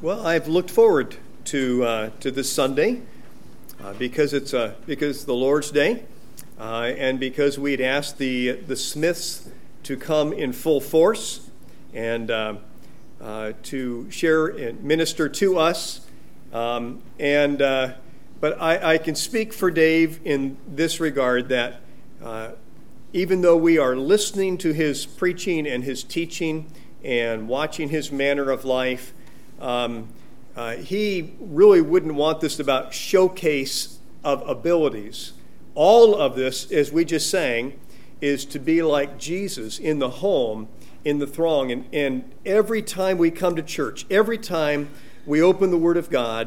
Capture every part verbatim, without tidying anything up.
Well, I've looked forward to uh, to this Sunday uh, because it's uh, because the Lord's Day, uh, and because we'd asked the the Smiths to come in full force and uh, uh, to share and minister to us. Um, and uh, but I, I can speak for Dave in this regard that uh, even though we are listening to his preaching and his teaching and watching his manner of life, um, uh, he really wouldn't want this about showcase of abilities. All of this, as we just sang, is to be like Jesus in the home, in the throng. And, and every time we come to church, every time we open the Word of God,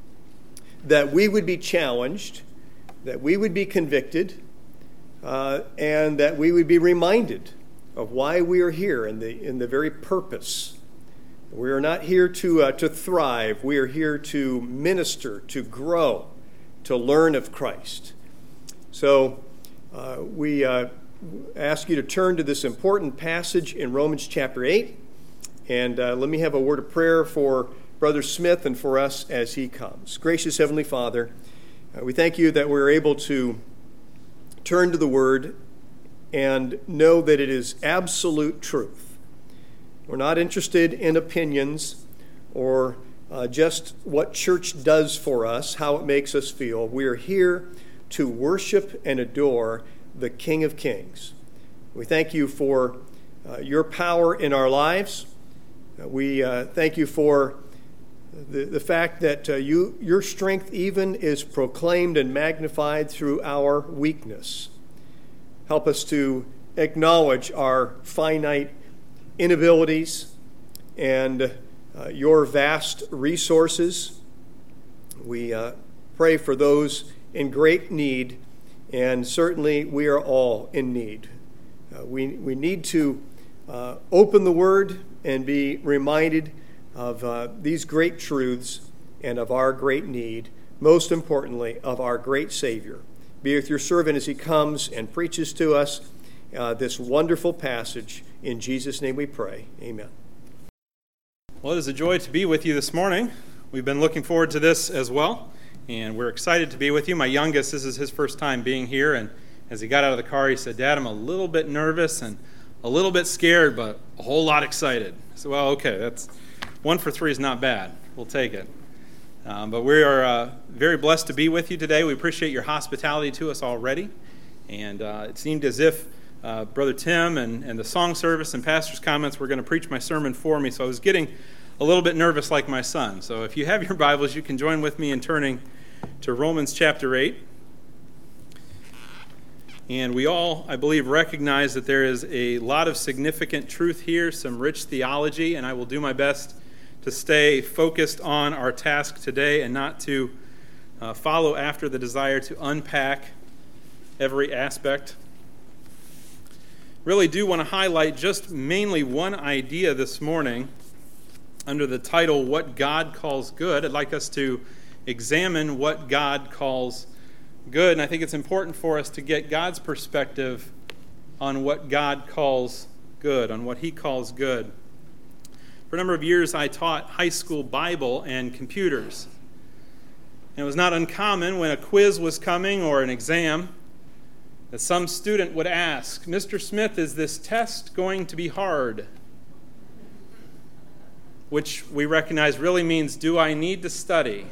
that we would be challenged, that we would be convicted, uh, and that we would be reminded of why we are here and the in the very purpose. We are not here to uh, to thrive. We are here to minister, to grow, to learn of Christ. So uh, we uh, ask you to turn to this important passage in Romans chapter eight, and uh, let me have a word of prayer for Brother Smith and for us as he comes. Gracious Heavenly Father, uh, we thank you that we're able to turn to the Word and know that it is absolute truth. We're not interested in opinions or uh, just what church does for us, how it makes us feel. We are here to worship and adore the King of Kings. We thank you for uh, your power in our lives. Uh, we uh, thank you for the, the fact that uh, you, your strength even is proclaimed and magnified through our weakness. Help us to acknowledge our finite inabilities and uh, your vast resources. We uh, pray for those in great need, and certainly we are all in need. Uh, we, we need to uh, open the Word and be reminded of uh, these great truths and of our great need, most importantly, of our great Savior. Be with your servant as he comes and preaches to us uh, this wonderful passage. In Jesus' name we pray. Amen. Well, it is a joy to be with you this morning. We've been looking forward to this as well, and we're excited to be with you. My youngest, this is his first time being here, and as he got out of the car, he said, "Dad, I'm a little bit nervous and a little bit scared, but a whole lot excited." I said, "Well, okay, that's one for three is not bad. We'll take it." Um, but we are uh, very blessed to be with you today. We appreciate your hospitality to us already. And uh, it seemed as if uh, Brother Tim and, and the song service and pastor's comments were going to preach my sermon for me. So I was getting a little bit nervous like my son. So if you have your Bibles, you can join with me in turning to Romans chapter eight. And we all, I believe, recognize that there is a lot of significant truth here, some rich theology, and I will do my best to stay focused on our task today and not to uh, follow after the desire to unpack every aspect. Really do want to highlight just mainly one idea this morning under the title, What God Calls Good. I'd like us to examine what God calls good, and I think it's important for us to get God's perspective on what God calls good, on what He calls good. For a number of years, I taught high school Bible and computers. And it was not uncommon when a quiz was coming or an exam that some student would ask, "Mister Smith, is this test going to be hard?" Which we recognize really means, do I need to study?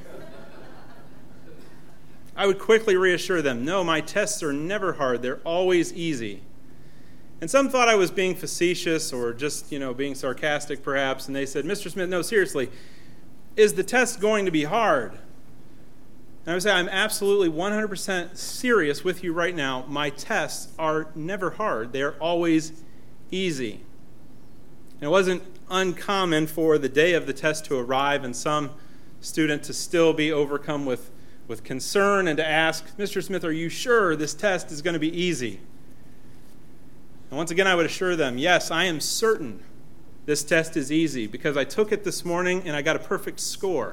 I would quickly reassure them, no, my tests are never hard. They're always easy. And some thought I was being facetious or just, you know, being sarcastic perhaps, and they said, "Mister Smith, no, seriously, is the test going to be hard?" And I would say, I'm absolutely one hundred percent serious with you right now. My tests are never hard. They are always easy. And it wasn't uncommon for the day of the test to arrive and some student to still be overcome with, with concern and to ask, "Mister Smith, are you sure this test is going to be easy?" And once again, I would assure them, yes, I am certain this test is easy because I took it this morning and I got a perfect score.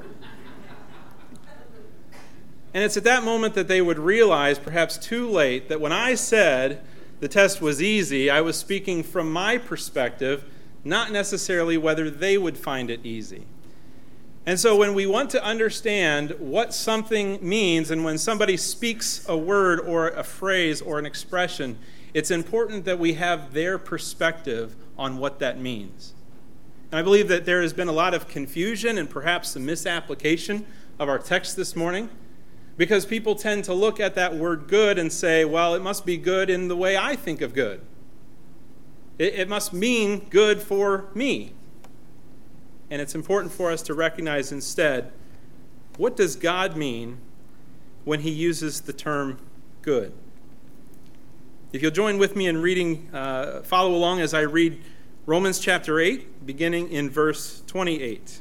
And it's at that moment that they would realize, perhaps too late, that when I said the test was easy, I was speaking from my perspective, not necessarily whether they would find it easy. And so when we want to understand what something means, and when somebody speaks a word or a phrase or an expression, it's important that we have their perspective on what that means. And I believe that there has been a lot of confusion and perhaps some misapplication of our text this morning, because people tend to look at that word good and say, well, it must be good in the way I think of good. It, it must mean good for me. And it's important for us to recognize instead, what does God mean when he uses the term good? If you'll join with me in reading, uh, follow along as I read Romans chapter eight, beginning in verse twenty-eight.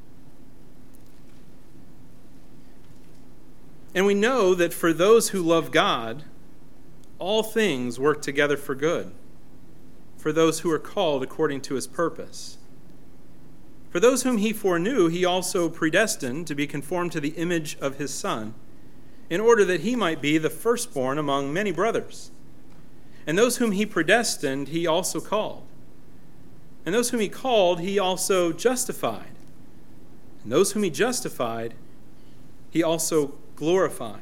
And we know that for those who love God, all things work together for good, for those who are called according to his purpose. For those whom he foreknew, he also predestined to be conformed to the image of his Son, in order that he might be the firstborn among many brothers. And those whom he predestined, he also called. And those whom he called, he also justified. And those whom he justified, he also glorified.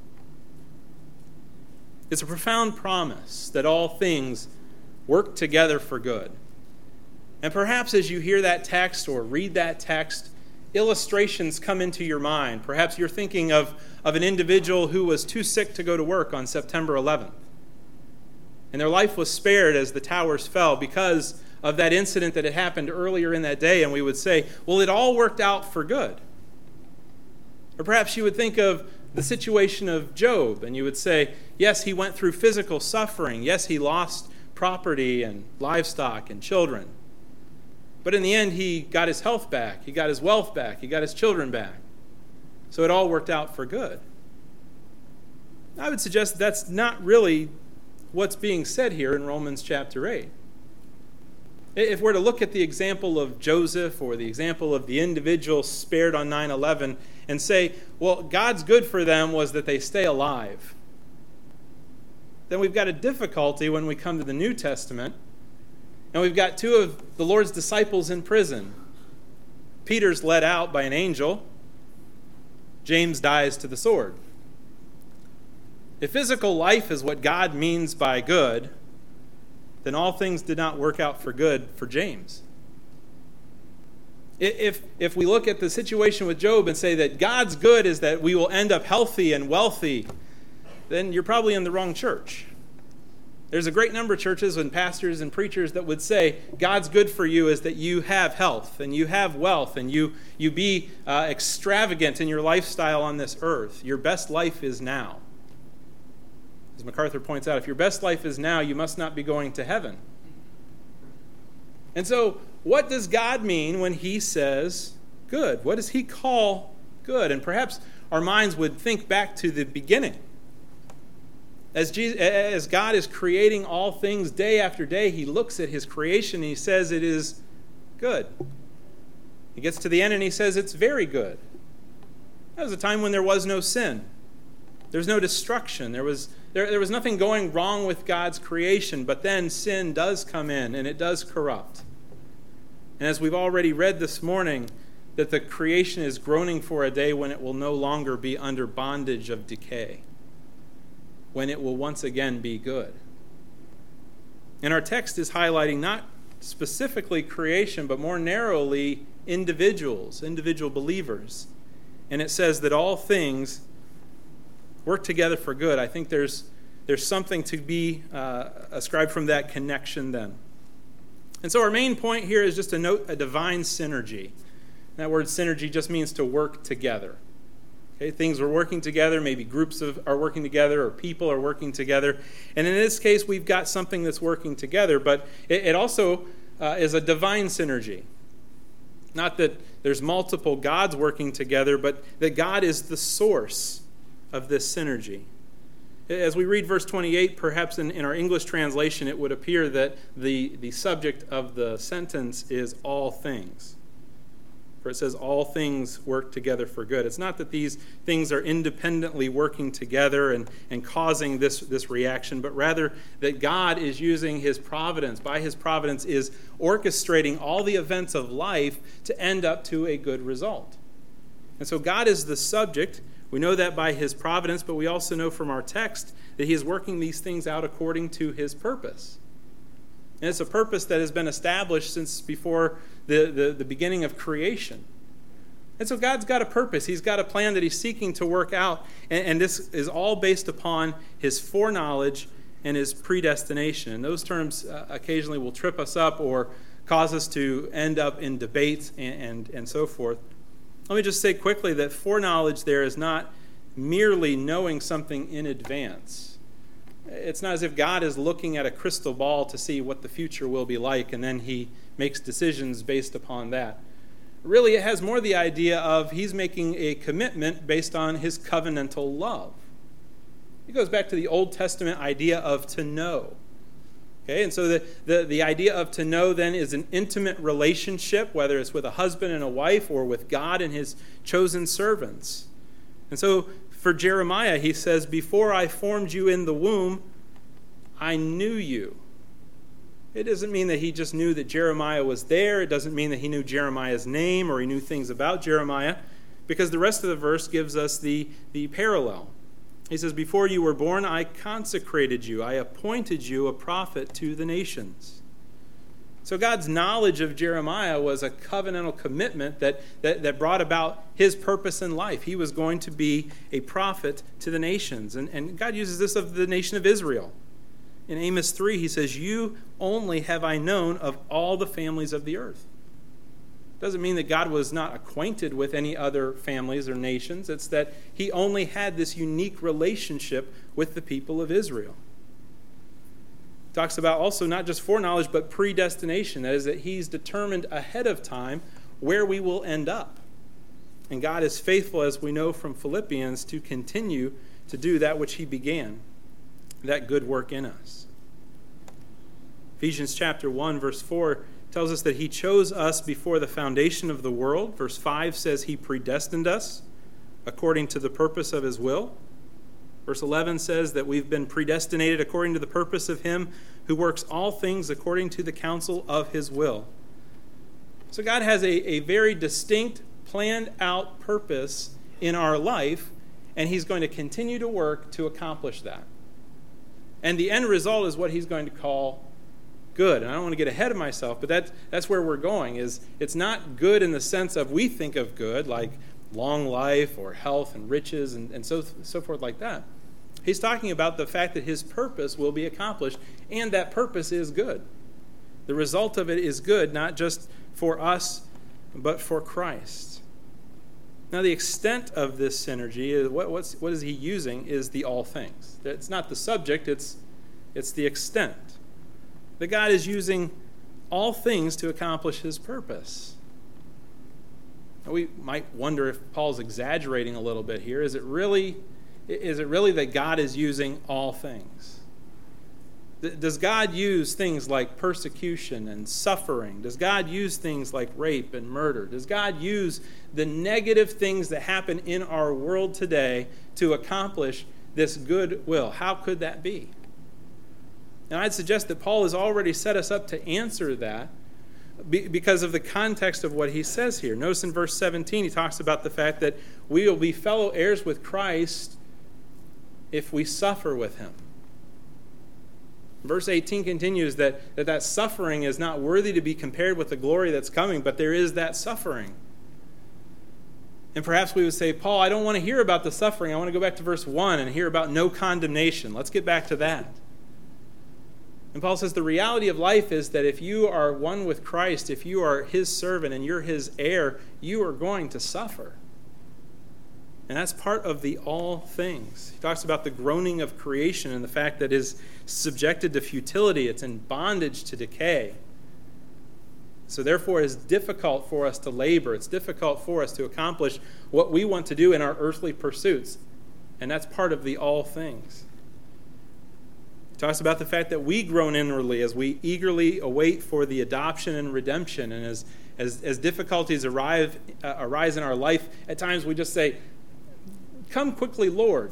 It's a profound promise that all things work together for good. And perhaps as you hear that text or read that text, illustrations come into your mind. Perhaps you're thinking of, of an individual who was too sick to go to work on September eleventh. And their life was spared as the towers fell because of that incident that had happened earlier in that day. And we would say, well, it all worked out for good. Or perhaps you would think of the situation of Job, and you would say, yes, he went through physical suffering. Yes, he lost property and livestock and children. But in the end, he got his health back. He got his wealth back. He got his children back. So it all worked out for good. I would suggest that's not really what's being said here in Romans chapter eight. If we're to look at the example of Joseph or the example of the individual spared on nine eleven and say, well, God's good for them was that they stay alive, then we've got a difficulty when we come to the New Testament, and we've got two of the Lord's disciples in prison. Peter's let out by an angel. James dies to the sword. If physical life is what God means by good, then all things did not work out for good for James. If, if we look at the situation with Job and say that God's good is that we will end up healthy and wealthy, then you're probably in the wrong church. There's a great number of churches and pastors and preachers that would say God's good for you is that you have health and you have wealth and you, you be uh, extravagant in your lifestyle on this earth. Your best life is now. As MacArthur points out, if your best life is now, you must not be going to heaven. And so, what does God mean when he says good? What does he call good? And perhaps our minds would think back to the beginning. As, Jesus, as God is creating all things day after day, he looks at his creation and he says it is good. He gets to the end and he says it's very good. That was a time when there was no sin. There was no destruction. There was, there, there was nothing going wrong with God's creation, but then sin does come in and it does corrupt. And as we've already read this morning, that the creation is groaning for a day when it will no longer be under bondage of decay, when it will once again be good. And our text is highlighting not specifically creation, but more narrowly individuals, individual believers. And it says that all things work together for good. I think there's, there's something to be uh, ascribed from that connection then. And so our main point here is just to note a divine synergy. That word synergy just means to work together. Okay, things are working together, maybe groups of, are working together, or people are working together. And in this case, we've got something that's working together, but it, it also uh, is a divine synergy. Not that there's multiple gods working together, but that God is the source of this synergy. As we read verse twenty-eight, perhaps in, in our English translation, it would appear that the, the subject of the sentence is all things. For it says, all things work together for good. It's not that these things are independently working together and, and causing this, this reaction, but rather that God is using his providence, by his providence is orchestrating all the events of life to end up to a good result. And so God is the subject. We know that by his providence, but we also know from our text that he is working these things out according to his purpose. And it's a purpose that has been established since before the, the, the beginning of creation. And so God's got a purpose. He's got a plan that he's seeking to work out. And, and this is all based upon his foreknowledge and his predestination. And those terms uh, occasionally will trip us up or cause us to end up in debates and, and, and so forth. Let me just say quickly that foreknowledge there is not merely knowing something in advance. It's not as if God is looking at a crystal ball to see what the future will be like, and then he makes decisions based upon that. Really, it has more the idea of he's making a commitment based on his covenantal love. It goes back to the Old Testament idea of to know. Okay, and so the, the, the idea of to know then is an intimate relationship, whether it's with a husband and a wife or with God and his chosen servants. And so for Jeremiah, he says, before I formed you in the womb, I knew you. It doesn't mean that he just knew that Jeremiah was there. It doesn't mean that he knew Jeremiah's name or he knew things about Jeremiah, because the rest of the verse gives us the, the parallel. He says, before you were born, I consecrated you. I appointed you a prophet to the nations. So God's knowledge of Jeremiah was a covenantal commitment that, that, that brought about his purpose in life. He was going to be a prophet to the nations. And, and God uses this of the nation of Israel. In Amos three, he says, you only have I known of all the families of the earth. Doesn't mean that God was not acquainted with any other families or nations. It's that he only had this unique relationship with the people of Israel. Talks about also not just foreknowledge, but predestination. That is, that he's determined ahead of time where we will end up. And God is faithful, as we know from Philippians, to continue to do that which he began, that good work in us. Ephesians chapter one, verse four tells us that he chose us before the foundation of the world. Verse five says he predestined us according to the purpose of his will. Verse eleven says that we've been predestinated according to the purpose of him who works all things according to the counsel of his will. So God has a, a very distinct, planned out purpose in our life, and he's going to continue to work to accomplish that. And the end result is what he's going to call good. And I don't want to get ahead of myself, but that, that's where we're going. Is it's not good in the sense of we think of good, like long life or health and riches and, and so, so forth like that. He's talking about the fact that his purpose will be accomplished, and that purpose is good. The result of it is good, not just for us, but for Christ. Now, the extent of this synergy, is what, what's, what is he using, is the all things. It's not the subject, it's, it's the extent. That God is using all things to accomplish his purpose. Now, we might wonder if Paul's exaggerating a little bit here. Is it really, is it really that God is using all things? Does God use things like persecution and suffering? Does God use things like rape and murder? Does God use the negative things that happen in our world today to accomplish this good will? How could that be? And I'd suggest that Paul has already set us up to answer that because of the context of what he says here. Notice in verse seventeen, he talks about the fact that we will be fellow heirs with Christ if we suffer with him. Verse eighteen continues that, that that suffering is not worthy to be compared with the glory that's coming, but there is that suffering. And perhaps we would say, Paul, I don't want to hear about the suffering. I want to go back to verse one and hear about no condemnation. Let's get back to that. And Paul says the reality of life is that if you are one with Christ, if you are his servant and you're his heir, you are going to suffer. And that's part of the all things. He talks about the groaning of creation and the fact that it is subjected to futility. It's in bondage to decay. So therefore, it is difficult for us to labor. It's difficult for us to accomplish what we want to do in our earthly pursuits. And that's part of the all things. He talks about the fact that we groan inwardly as we eagerly await for the adoption and redemption. And as, as, as difficulties arrive, uh, arise in our life, at times we just say, come quickly, Lord.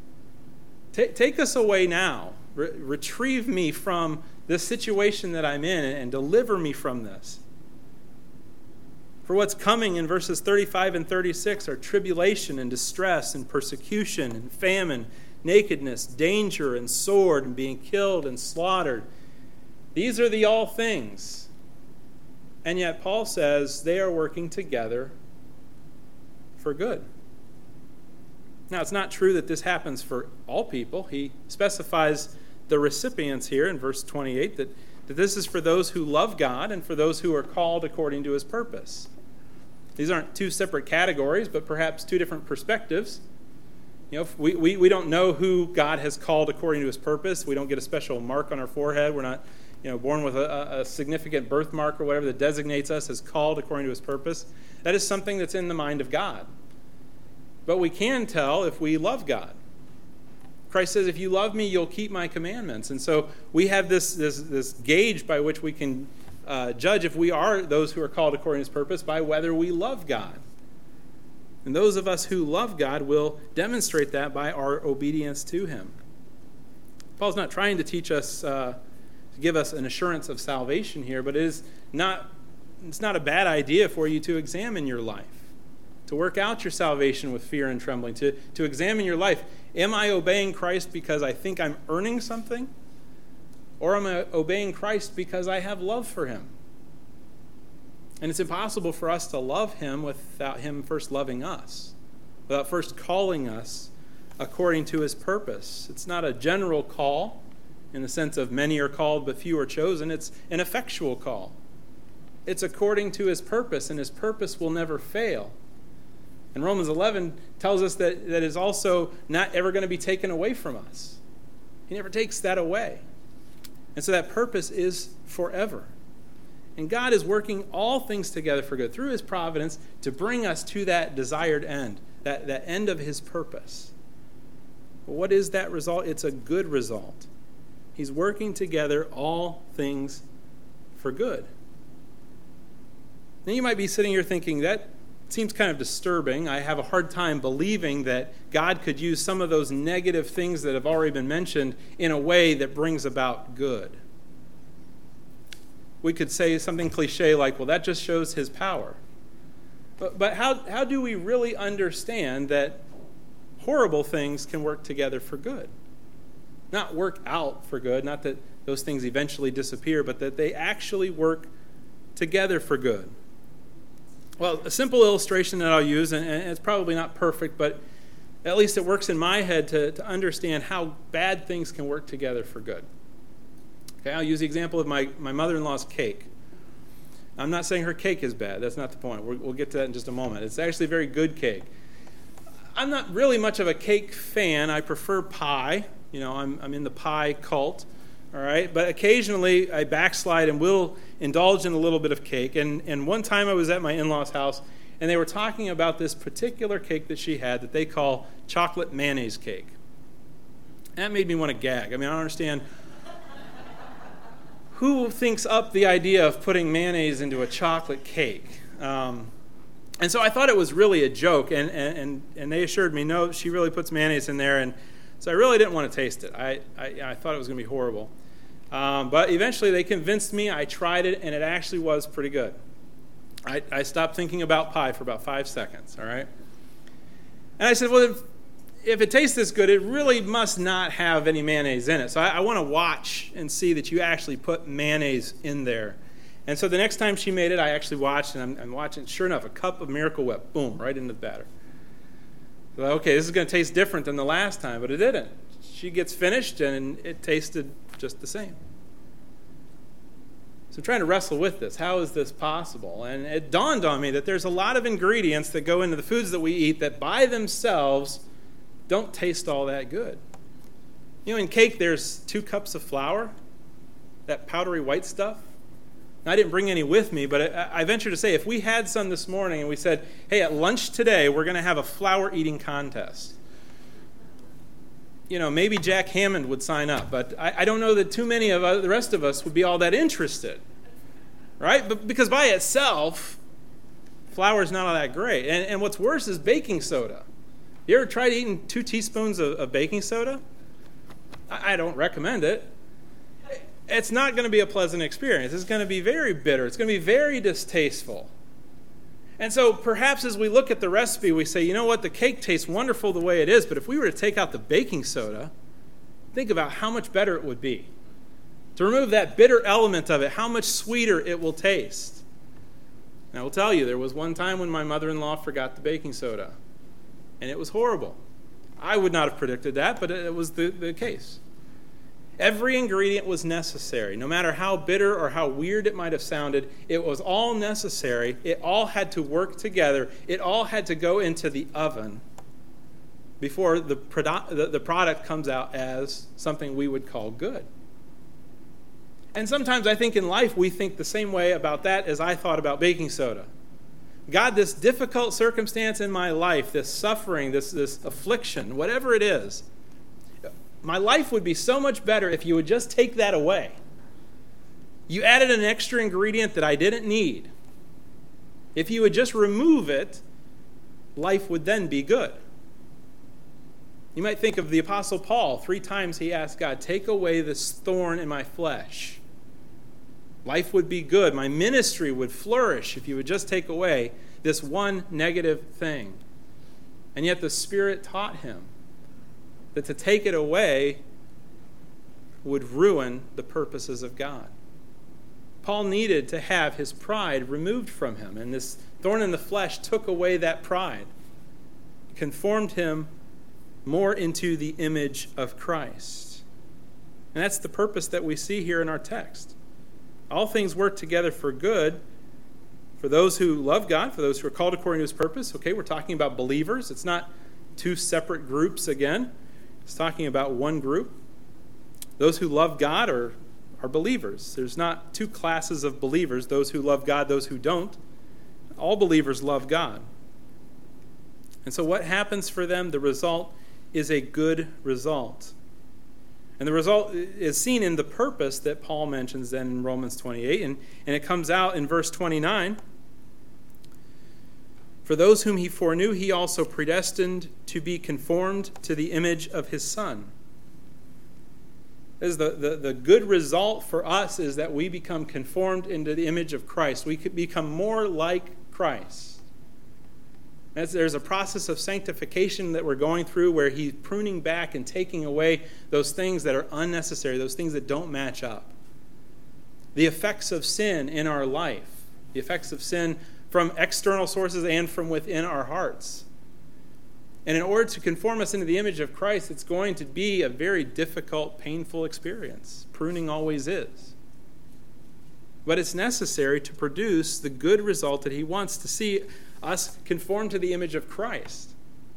T- take us away now. Re- retrieve me from this situation that I'm in and deliver me from this. For what's coming in verses thirty-five and thirty-six are tribulation and distress and persecution and famine, nakedness, danger and sword and being killed and slaughtered. These are the all things. And yet Paul says they are working together for good. Now, it's not true that this happens for all people. He specifies the recipients here in verse twenty-eight, that, that this is for those who love God and for those who are called according to his purpose. These aren't two separate categories, but perhaps two different perspectives. You know, we, we, we don't know who God has called according to his purpose. We don't get a special mark on our forehead. We're not, you know, born with a, a significant birthmark or whatever that designates us as called according to his purpose. That is something that's in the mind of God. But we can tell if we love God. Christ says, if you love me, you'll keep my commandments. And so we have this, this, this gauge by which we can uh, judge if we are those who are called according to his purpose by whether we love God. And those of us who love God will demonstrate that by our obedience to him. Paul's not trying to teach us, uh, to give us an assurance of salvation here, but it is not, it's not a bad idea for you to examine your life, to work out your salvation with fear and trembling, to, to examine your life. Am I obeying Christ because I think I'm earning something? Or am I obeying Christ because I have love for him? And it's impossible for us to love him without him first loving us, without first calling us according to his purpose. It's not a general call in the sense of many are called but few are chosen. It's an effectual call. It's according to his purpose, and his purpose will never fail. And Romans eleven tells us that that is also not ever going to be taken away from us. He never takes that away. And so that purpose is forever. And God is working all things together for good through his providence to bring us to that desired end, that, that end of his purpose. But what is that result? It's a good result. He's working together all things for good. Then you might be sitting here thinking, that seems kind of disturbing. I have a hard time believing that God could use some of those negative things that have already been mentioned in a way that brings about good. We could say something cliche like, well, that just shows his power. But, but how, how do we really understand that horrible things can work together for good? Not work out for good, not that those things eventually disappear, but that they actually work together for good. Well, a simple illustration that I'll use, and it's probably not perfect, but at least it works in my head to, to understand how bad things can work together for good. Okay, I'll use the example of my, my mother-in-law's cake. I'm not saying her cake is bad. That's not the point. We're, we'll get to that in just a moment. It's actually a very good cake. I'm not really much of a cake fan. I prefer pie. You know, I'm, I'm in the pie cult. All right, but occasionally I backslide and will indulge in a little bit of cake. And, and one time I was at my in-laws' house, and they were talking about this particular cake that she had that they call chocolate mayonnaise cake. That made me want to gag. I mean, I don't understand who thinks up the idea of putting mayonnaise into a chocolate cake. Um, and so I thought it was really a joke, and, and, and they assured me, no, she really puts mayonnaise in there, and so I really didn't want to taste it. I, I, I thought it was going to be horrible. Um, but eventually they convinced me. I tried it, and it actually was pretty good. I, I stopped thinking about pie for about five seconds, all right? And I said, well, if, if it tastes this good, it really must not have any mayonnaise in it. So I, I want to watch and see that you actually put mayonnaise in there. And so the next time she made it, I actually watched, and I'm, I'm watching. Sure enough, a cup of Miracle Whip, boom, right into the batter. So, okay, this is going to taste different than the last time, but it didn't. She gets finished, and it tasted just the same. So I'm trying to wrestle with this. How is this possible? And it dawned on me that there's a lot of ingredients that go into the foods that we eat that by themselves don't taste all that good. You know, in cake, there's two cups of flour, that powdery white stuff. Now, I didn't bring any with me, but I, I venture to say if we had some this morning and we said, hey, at lunch today, we're going to have a flour eating contest. You know, maybe Jack Hammond would sign up, but I, I don't know that too many of us, the rest of us would be all that interested, right? But because by itself, flour is not all that great. And, and what's worse is baking soda. You ever tried eating two teaspoons of, of baking soda? I, I don't recommend it. It's not going to be a pleasant experience. It's going to be very bitter. It's going to be very distasteful. And so perhaps as we look at the recipe, we say, you know what, the cake tastes wonderful the way it is, but if we were to take out the baking soda, think about how much better it would be. To remove that bitter element of it, how much sweeter it will taste. And I will tell you, there was one time when my mother-in-law forgot the baking soda, and it was horrible. I would not have predicted that, but it was the, the case. Every ingredient was necessary. No matter how bitter or how weird it might have sounded, it was all necessary. It all had to work together. It all had to go into the oven before the product, the, the product comes out as something we would call good. And sometimes I think in life we think the same way about that as I thought about baking soda. God, this difficult circumstance in my life, this suffering, this, this affliction, whatever it is, my life would be so much better if you would just take that away. You added an extra ingredient that I didn't need. If you would just remove it, life would then be good. You might think of the Apostle Paul. Three times he asked God, take away this thorn in my flesh. Life would be good. My ministry would flourish if you would just take away this one negative thing. And yet the Spirit taught him that to take it away would ruin the purposes of God. Paul needed to have his pride removed from him, and this thorn in the flesh took away that pride, conformed him more into the image of Christ. And that's the purpose that we see here in our text. All things work together for good for those who love God, for those who are called according to his purpose. Okay, we're talking about believers. It's not two separate groups again. It's talking about one group. Those who love God are, are believers. There's not two classes of believers, those who love God, those who don't. All believers love God. And so what happens for them? The result is a good result. And the result is seen in the purpose that Paul mentions then in Romans twenty-eight, and, and it comes out in verse twenty-nine. For those whom he foreknew, he also predestined to be conformed to the image of his Son. Is the, the, the good result for us is that we become conformed into the image of Christ. We could become more like Christ. As there's a process of sanctification that we're going through where he's pruning back and taking away those things that are unnecessary, those things that don't match up. The effects of sin in our life, the effects of sin from external sources and from within our hearts. And in order to conform us into the image of Christ, it's going to be a very difficult, painful experience. Pruning always is. But it's necessary to produce the good result that he wants, to see us conform to the image of Christ.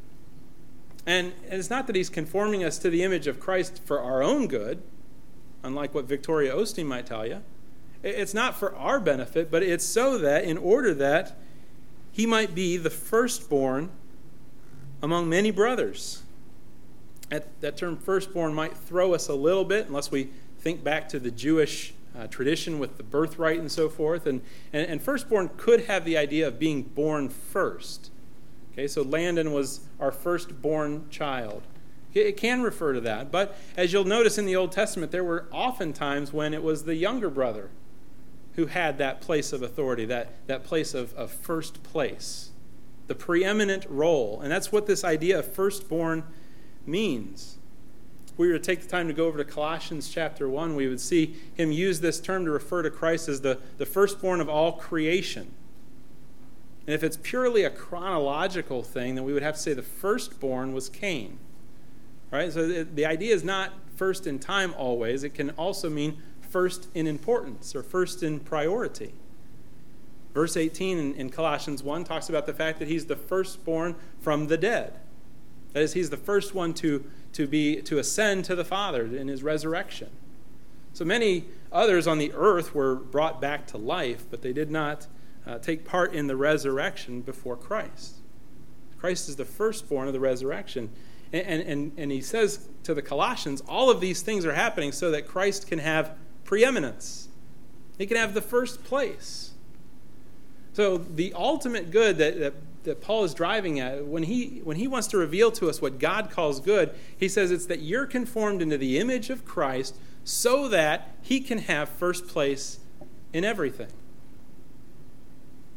And it's not that he's conforming us to the image of Christ for our own good, unlike what Victoria Osteen might tell you. It's not for our benefit, but it's so that, in order that he might be the firstborn among many brothers. That, that term firstborn might throw us a little bit, unless we think back to the Jewish uh, tradition with the birthright and so forth. And, and, and firstborn could have the idea of being born first. Okay, so Landon was our firstborn child. It can refer to that, but as you'll notice in the Old Testament, there were often times when it was the younger brother who had that place of authority, that, that place of, of first place, the preeminent role. And that's what this idea of firstborn means. If we were to take the time to go over to Colossians chapter one, we would see him use this term to refer to Christ as the, the firstborn of all creation. And if it's purely a chronological thing, then we would have to say the firstborn was Cain. Right? So the, the idea is not first in time always. It can also mean first in importance or first in priority. Verse eighteen in, in Colossians one talks about the fact that he's the firstborn from the dead. That is, he's the first one to, to, be, to ascend to the Father in his resurrection. So many others on the earth were brought back to life, but they did not uh, take part in the resurrection before Christ. Christ is the firstborn of the resurrection. And, and, and he says to the Colossians, all of these things are happening so that Christ can have preeminence. He can have the first place. So the ultimate good that, that, that Paul is driving at, when he, when he wants to reveal to us what God calls good, he says it's that you're conformed into the image of Christ so that he can have first place in everything.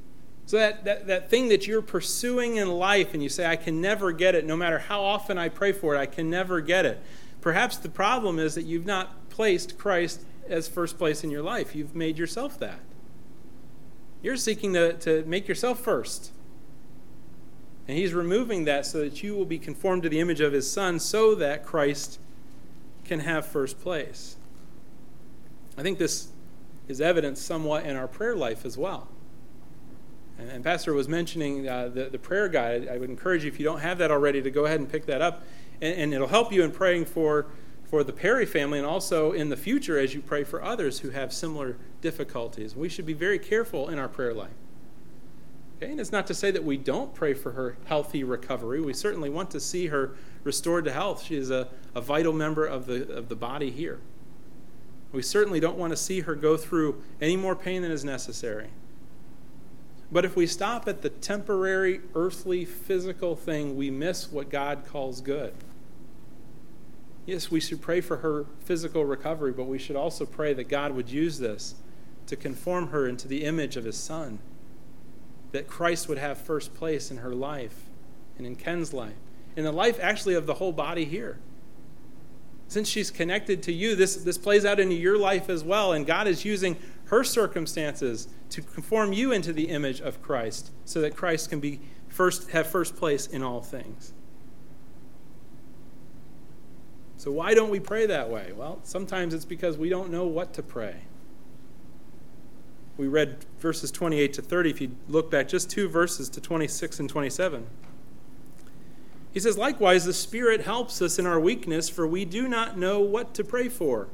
So that, that, that thing that you're pursuing in life and you say, I can never get it, no matter how often I pray for it, I can never get it. Perhaps the problem is that you've not placed Christ as first place in your life. You've made yourself that. You're seeking to, to make yourself first. And he's removing that so that you will be conformed to the image of his Son so that Christ can have first place. I think this is evident somewhat in our prayer life as well. And, and Pastor was mentioning uh, the, the prayer guide. I would encourage you, if you don't have that already, to go ahead and pick that up. And, and it'll help you in praying for, for the Perry family and also in the future as you pray for others who have similar difficulties. We should be very careful in our prayer life. Okay? And it's not to say that we don't pray for her healthy recovery. We certainly want to see her restored to health. She is a, a vital member of the, of the body here. We certainly don't want to see her go through any more pain than is necessary. But if we stop at the temporary, earthly, physical thing, we miss what God calls good. Yes, we should pray for her physical recovery, but we should also pray that God would use this to conform her into the image of his Son, that Christ would have first place in her life and in Ken's life, in the life actually of the whole body here. Since she's connected to you, this, this plays out into your life as well, and God is using her circumstances to conform you into the image of Christ so that Christ can be first, have first place in all things. So why don't we pray that way? Well, sometimes it's because we don't know what to pray. We read verses twenty-eight to thirty. If you look back just two verses to twenty-six and twenty-seven. He says, likewise, the Spirit helps us in our weakness, for we do not know what to pray for.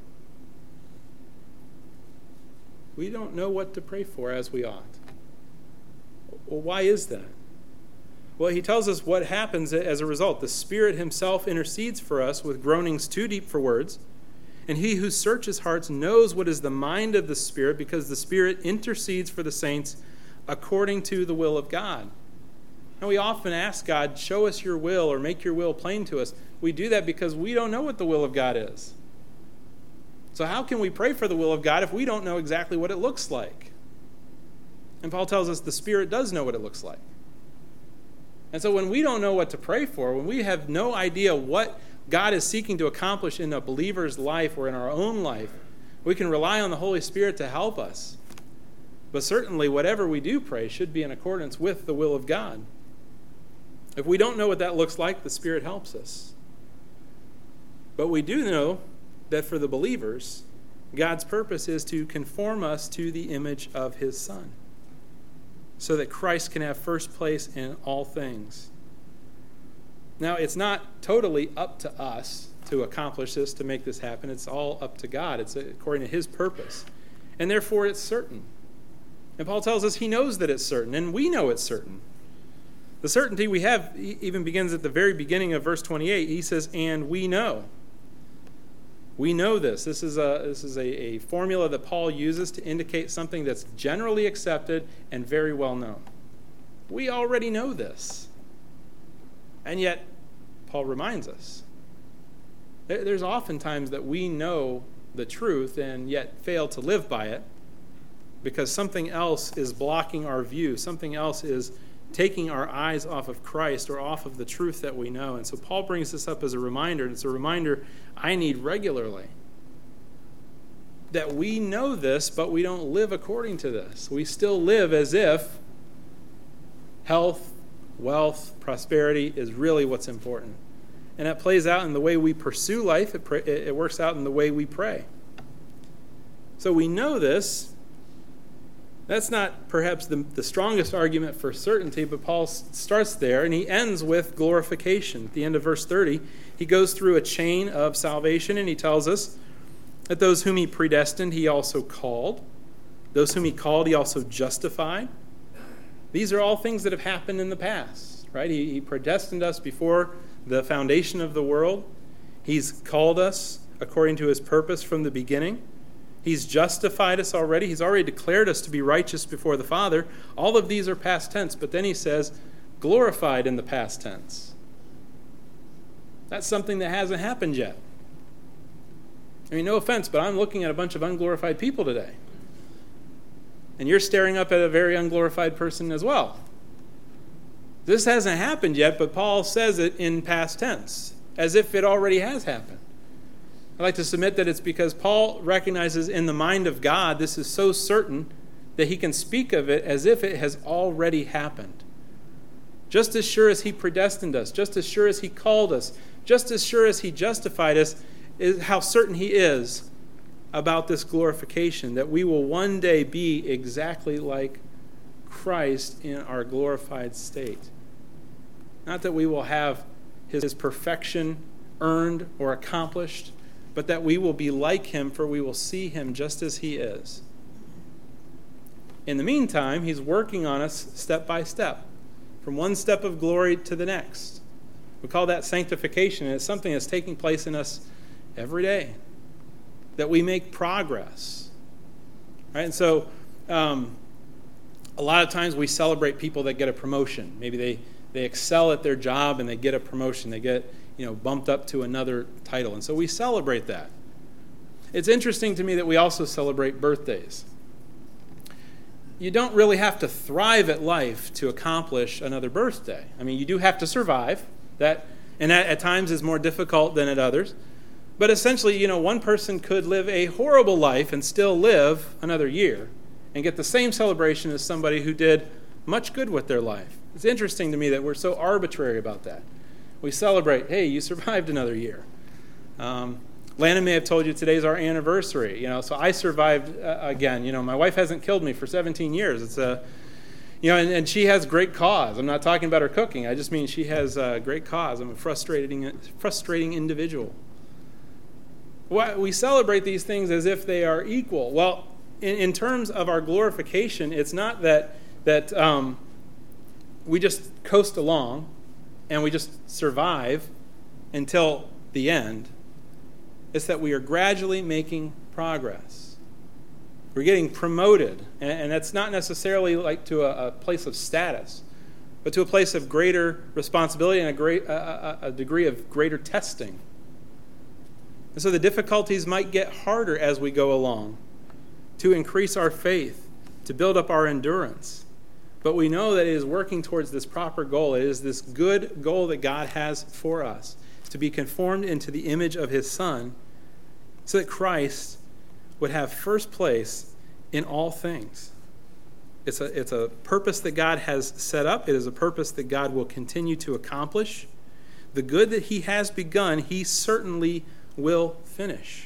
We don't know what to pray for as we ought. Well, why is that? Well, he tells us what happens as a result. The Spirit himself intercedes for us with groanings too deep for words, and he who searches hearts knows what is the mind of the Spirit, because the Spirit intercedes for the saints according to the will of God. And we often ask God, show us your will or make your will plain to us. We do that because we don't know what the will of God is. So how can we pray for the will of God if we don't know exactly what it looks like? And Paul tells us the Spirit does know what it looks like. And so when we don't know what to pray for, when we have no idea what God is seeking to accomplish in a believer's life or in our own life, we can rely on the Holy Spirit to help us. But certainly whatever we do pray should be in accordance with the will of God. If we don't know what that looks like, the Spirit helps us. But we do know that for the believers, God's purpose is to conform us to the image of his Son, so that Christ can have first place in all things. Now, it's not totally up to us to accomplish this, to make this happen. It's all up to God. It's according to his purpose. And therefore, it's certain. And Paul tells us he knows that it's certain, and we know it's certain. The certainty we have even begins at the very beginning of verse twenty-eight. He says, and we know. We know this. This is a, this is a, a formula that Paul uses to indicate something that's generally accepted and very well known. We already know this. And yet, Paul reminds us. There's often times that we know the truth and yet fail to live by it because something else is blocking our view. Something else is taking our eyes off of Christ or off of the truth that we know. And so Paul brings this up as a reminder, and it's a reminder I need regularly. That we know this, but we don't live according to this. We still live as if health, wealth, prosperity is really what's important. And that plays out in the way we pursue life. It, pray, it works out in the way we pray. So we know this. That's not perhaps the, the strongest argument for certainty, but Paul starts there, and he ends with glorification. At the end of verse thirty, he goes through a chain of salvation, and he tells us that those whom he predestined, he also called. Those whom he called, he also justified. These are all things that have happened in the past, right? He, he predestined us before the foundation of the world. He's called us according to his purpose from the beginning. He's justified us already. He's already declared us to be righteous before the Father. All of these are past tense, but then he says, glorified in the past tense. That's something that hasn't happened yet. I mean, no offense, but I'm looking at a bunch of unglorified people today. And you're staring up at a very unglorified person as well. This hasn't happened yet, but Paul says it in past tense, as if it already has happened. I'd like to submit that it's because Paul recognizes in the mind of God this is so certain that he can speak of it as if it has already happened. Just as sure as he predestined us, just as sure as he called us, just as sure as he justified us, is how certain he is about this glorification, that we will one day be exactly like Christ in our glorified state. Not that we will have his perfection earned or accomplished, but that we will be like him, for we will see him just as he is. In the meantime, he's working on us step by step, from one step of glory to the next. We call that sanctification, and it's something that's taking place in us every day, that we make progress. Right? And so um, a lot of times we celebrate people that get a promotion. Maybe they, they excel at their job and they get a promotion. They get you know, bumped up to another title. And so we celebrate that. It's interesting to me that we also celebrate birthdays. You don't really have to thrive at life to accomplish another birthday. I mean, you do have to survive. That, and that at times is more difficult than at others. But essentially, you know, one person could live a horrible life and still live another year and get the same celebration as somebody who did much good with their life. It's interesting to me that we're so arbitrary about that. We celebrate, hey, you survived another year. Um, Landon may have told you today's our anniversary. You know, so I survived uh, again. You know, my wife hasn't killed me for seventeen years. It's a, you know, and, and she has great cause. I'm not talking about her cooking. I just mean she has uh, great cause. I'm a frustrating, frustrating individual. We celebrate these things as if they are equal. Well, in, in terms of our glorification, it's not that that um, we just coast along and we just survive until the end. It's that we are gradually making progress. We're getting promoted, and, and that's not necessarily like to a, a place of status, but to a place of greater responsibility and a, great, a, a, a degree of greater testing. And so the difficulties might get harder as we go along, to increase our faith, to build up our endurance. But we know that it is working towards this proper goal. It is this good goal that God has for us, to be conformed into the image of his Son, so that Christ would have first place in all things. It's a, it's a purpose that God has set up. It is a purpose that God will continue to accomplish. The good that he has begun, he certainly will finish.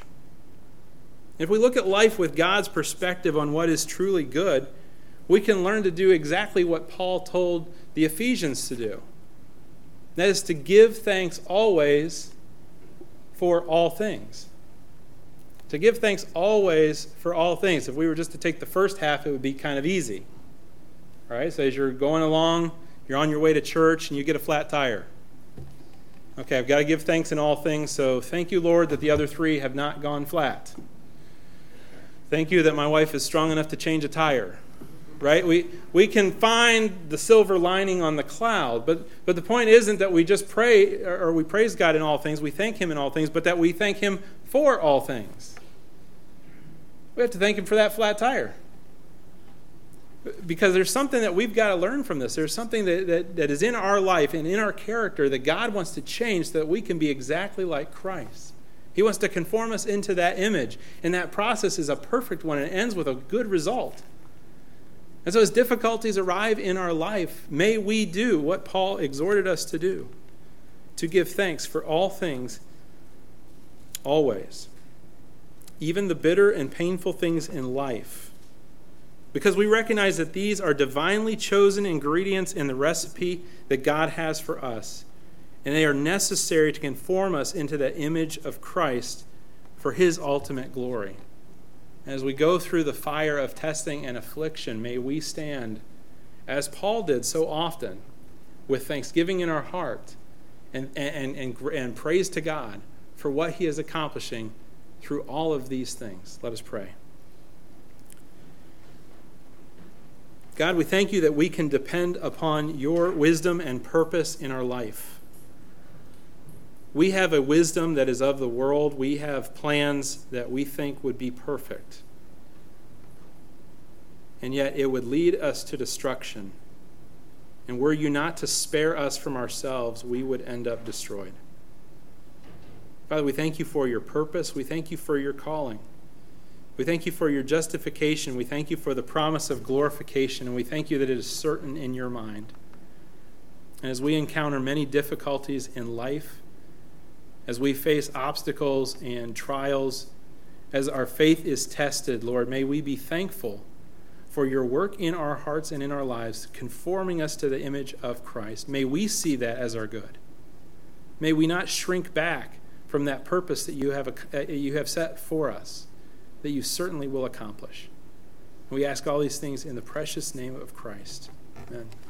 If we look at life with God's perspective on what is truly good, we can learn to do exactly what Paul told the Ephesians to do. That is to give thanks always for all things. To give thanks always for all things. If we were just to take the first half, it would be kind of easy. All right, so as you're going along, you're on your way to church and you get a flat tire. Okay, I've got to give thanks in all things, so thank you, Lord, that the other three have not gone flat. Thank you that my wife is strong enough to change a tire. Right? We we can find the silver lining on the cloud, but but the point isn't that we just pray or we praise God in all things, we thank him in all things, but that we thank him for all things. We have to thank him for that flat tire. Because there's something that we've got to learn from this. There's something that, that, that is in our life and in our character that God wants to change so that we can be exactly like Christ. He wants to conform us into that image, and that process is a perfect one and it ends with a good result. And so as difficulties arrive in our life, may we do what Paul exhorted us to do, to give thanks for all things, always, even the bitter and painful things in life, because we recognize that these are divinely chosen ingredients in the recipe that God has for us, and they are necessary to conform us into that image of Christ for his ultimate glory. As we go through the fire of testing and affliction, may we stand, as Paul did so often, with thanksgiving in our heart and, and, and, and praise to God for what he is accomplishing through all of these things. Let us pray. God, we thank you that we can depend upon your wisdom and purpose in our life. We have a wisdom that is of the world. We have plans that we think would be perfect. and yet it would lead us to destruction. And were you not to spare us from ourselves, we would end up destroyed. Father, we thank you for your purpose. We thank you for your calling. We thank you for your justification. We thank you for the promise of glorification, and we thank you that it is certain in your mind. And as we encounter many difficulties in life, as we face obstacles and trials, as our faith is tested, Lord, may we be thankful for your work in our hearts and in our lives, conforming us to the image of Christ. May we see that as our good. May we not shrink back from that purpose that you have, uh, you have set for us, that you certainly will accomplish. And we ask all these things in the precious name of Christ. Amen.